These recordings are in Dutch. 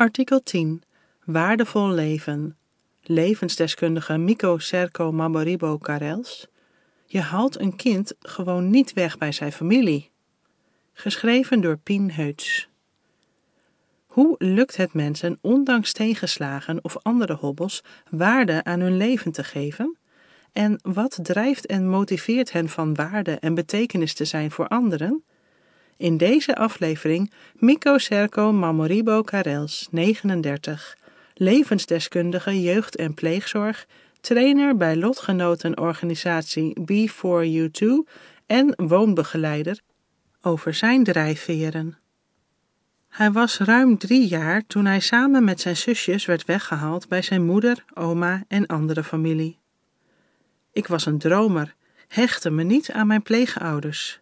Artikel 10. Waardevol leven. Levensdeskundige Miko Serco Mamoribo Karels. Je haalt een kind gewoon niet weg bij zijn familie. Geschreven door Pien Heuts. Hoe lukt het mensen, ondanks tegenslagen of andere hobbels, waarde aan hun leven te geven? En wat drijft en motiveert hen van waarde en betekenis te zijn voor anderen? In deze aflevering Miko Serco Mamoribo Karels, 39, levensdeskundige jeugd- en pleegzorg, trainer bij lotgenotenorganisatie B4U2 en woonbegeleider, over zijn drijfveren. Hij was ruim 3 jaar toen hij samen met zijn zusjes werd weggehaald bij zijn moeder, oma en andere familie. Ik was een dromer, hechtte me niet aan mijn pleegouders.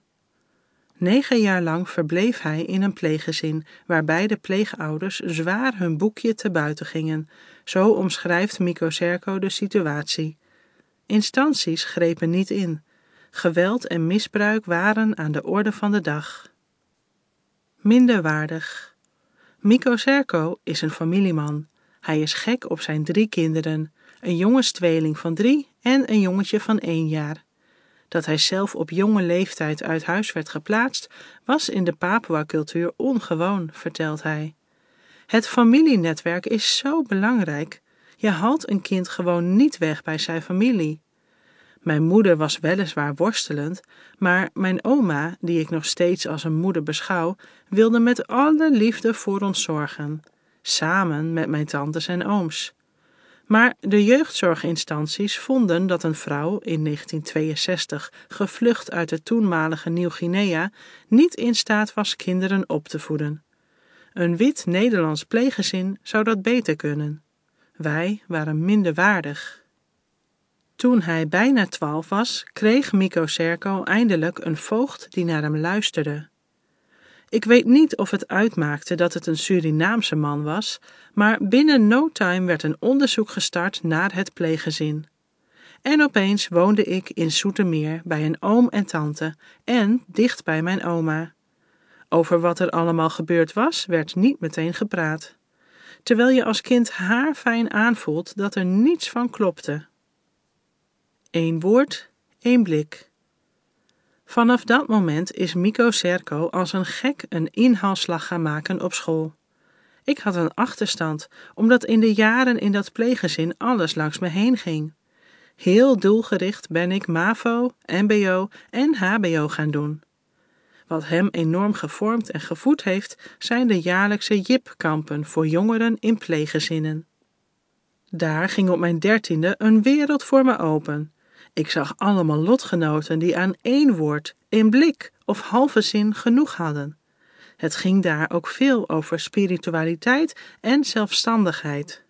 9 jaar lang verbleef hij in een pleeggezin, waarbij de pleegouders zwaar hun boekje te buiten gingen. Zo omschrijft Miko Serco de situatie. Instanties grepen niet in. Geweld en misbruik waren aan de orde van de dag. Minderwaardig. Miko Serco is een familieman. Hij is gek op zijn 3 kinderen, een jongenstweeling van 3 en een jongetje van 1 jaar. Dat hij zelf op jonge leeftijd uit huis werd geplaatst, was in de Papua-cultuur ongewoon, vertelt hij. Het familienetwerk is zo belangrijk. Je haalt een kind gewoon niet weg bij zijn familie. Mijn moeder was weliswaar worstelend, maar mijn oma, die ik nog steeds als een moeder beschouw, wilde met alle liefde voor ons zorgen. Samen met mijn tantes en ooms. Maar de jeugdzorginstanties vonden dat een vrouw, in 1962 gevlucht uit het toenmalige Nieuw-Guinea, niet in staat was kinderen op te voeden. Een wit Nederlands pleeggezin zou dat beter kunnen. Wij waren minderwaardig. Toen hij bijna 12 was, kreeg Miko Serco eindelijk een voogd die naar hem luisterde. Ik weet niet of het uitmaakte dat het een Surinaamse man was, maar binnen no time werd een onderzoek gestart naar het pleeggezin. En opeens woonde ik in Zoetermeer bij een oom en tante en dicht bij mijn oma. Over wat er allemaal gebeurd was, werd niet meteen gepraat. Terwijl je als kind haarfijn aanvoelt dat er niets van klopte. 1 woord, 1 blik. Vanaf dat moment is Miko Serco als een gek een inhaalslag gaan maken op school. Ik had een achterstand, omdat in de jaren in dat pleeggezin alles langs me heen ging. Heel doelgericht ben ik MAVO, MBO en HBO gaan doen. Wat hem enorm gevormd en gevoed heeft, zijn de jaarlijkse JIP-kampen voor jongeren in pleeggezinnen. Daar ging op mijn 13e een wereld voor me open. Ik zag allemaal lotgenoten die aan 1 woord, 1 blik of halve zin genoeg hadden. Het ging daar ook veel over spiritualiteit en zelfstandigheid.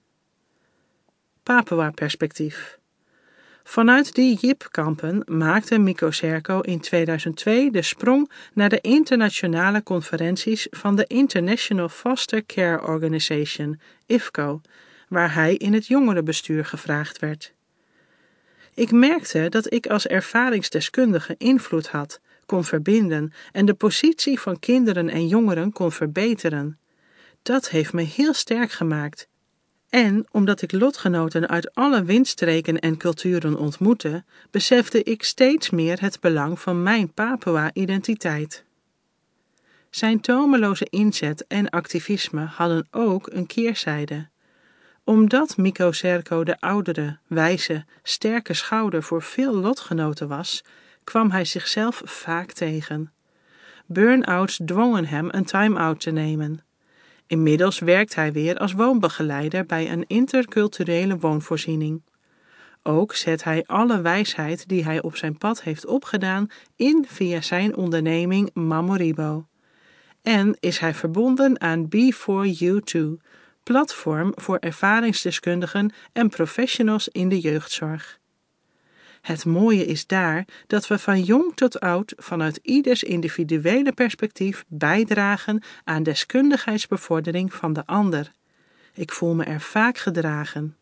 Papua-perspectief. Vanuit die JIP-kampen maakte Miko Serco in 2002 de sprong naar de internationale conferenties van de International Foster Care Organization, IFCO, waar hij in het jongerenbestuur gevraagd werd. Ik merkte dat ik als ervaringsdeskundige invloed had, kon verbinden en de positie van kinderen en jongeren kon verbeteren. Dat heeft me heel sterk gemaakt. En omdat ik lotgenoten uit alle windstreken en culturen ontmoette, besefte ik steeds meer het belang van mijn Papua-identiteit. Zijn tomeloze inzet en activisme hadden ook een keerzijde. Omdat Miko Serco de oudere, wijze, sterke schouder voor veel lotgenoten was, kwam hij zichzelf vaak tegen. Burn-outs dwongen hem een time-out te nemen. Inmiddels werkt hij weer als woonbegeleider bij een interculturele woonvoorziening. Ook zet hij alle wijsheid die hij op zijn pad heeft opgedaan in via zijn onderneming Mamoribo. En is hij verbonden aan B4U2, platform voor ervaringsdeskundigen en professionals in de jeugdzorg. Het mooie is daar dat we van jong tot oud vanuit ieders individuele perspectief bijdragen aan deskundigheidsbevordering van de ander. Ik voel me er vaak gedragen.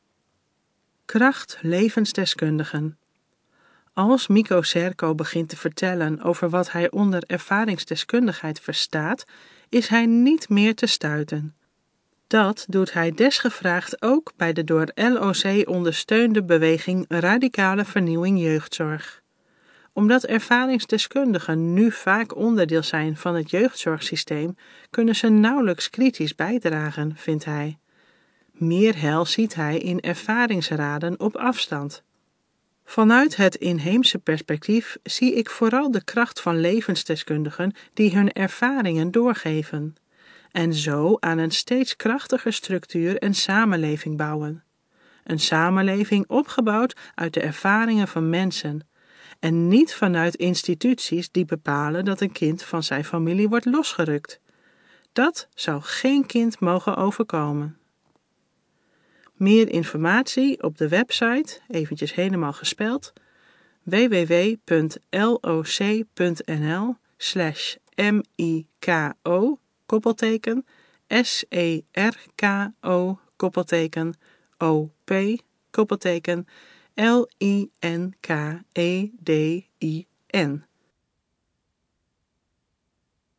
Kracht levensdeskundigen. Als Miko Serco begint te vertellen over wat hij onder ervaringsdeskundigheid verstaat, is hij niet meer te stuiten. Dat doet hij desgevraagd ook bij de door LOC ondersteunde beweging Radicale Vernieuwing Jeugdzorg. Omdat ervaringsdeskundigen nu vaak onderdeel zijn van het jeugdzorgsysteem, kunnen ze nauwelijks kritisch bijdragen, vindt hij. Meer heil ziet hij in ervaringsraden op afstand. Vanuit het inheemse perspectief zie ik vooral de kracht van levensdeskundigen die hun ervaringen doorgeven en zo aan een steeds krachtiger structuur en samenleving bouwen. Een samenleving opgebouwd uit de ervaringen van mensen en niet vanuit instituties die bepalen dat een kind van zijn familie wordt losgerukt. Dat zou geen kind mogen overkomen. Meer informatie op de website, eventjes helemaal gespeld, www.loc.nl/MIKO SERKO LINKEDIN